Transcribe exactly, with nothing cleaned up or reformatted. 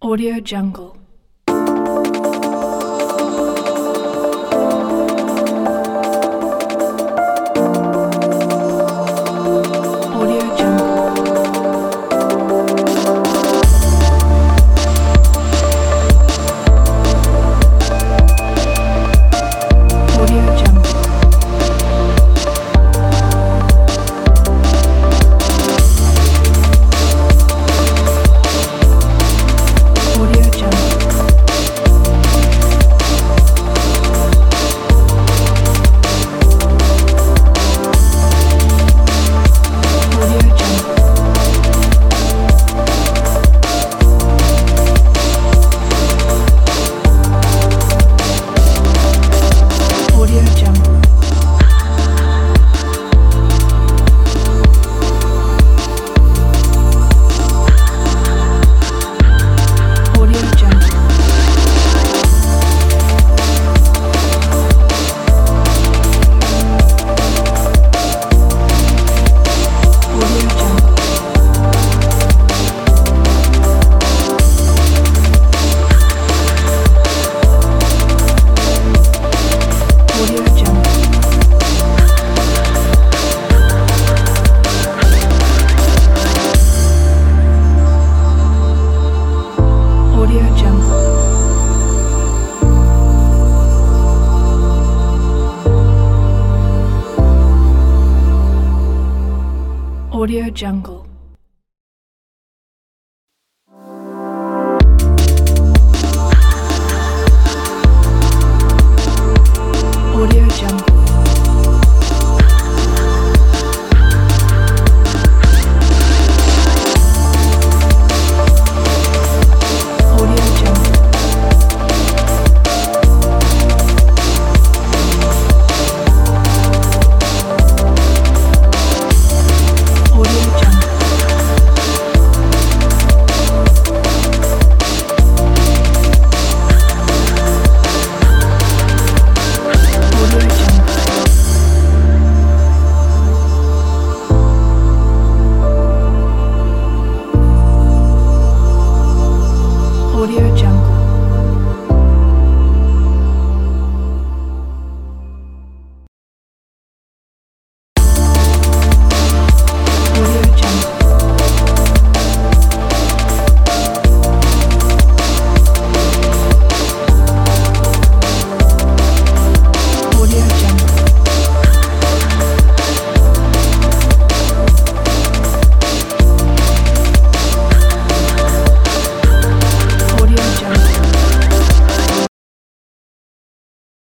Audio Jungle. Audio Jungle. Audio Jungle. Audio Jungle. Audio Jungle. Audio Jungle. Audio Jungle. Audio Jungle. Audio Jungle. Audio Jungle. Audio Jungle. Audio Jungle. Audio Jungle. Audio Jungle. Audio Jungle. Audio Jungle.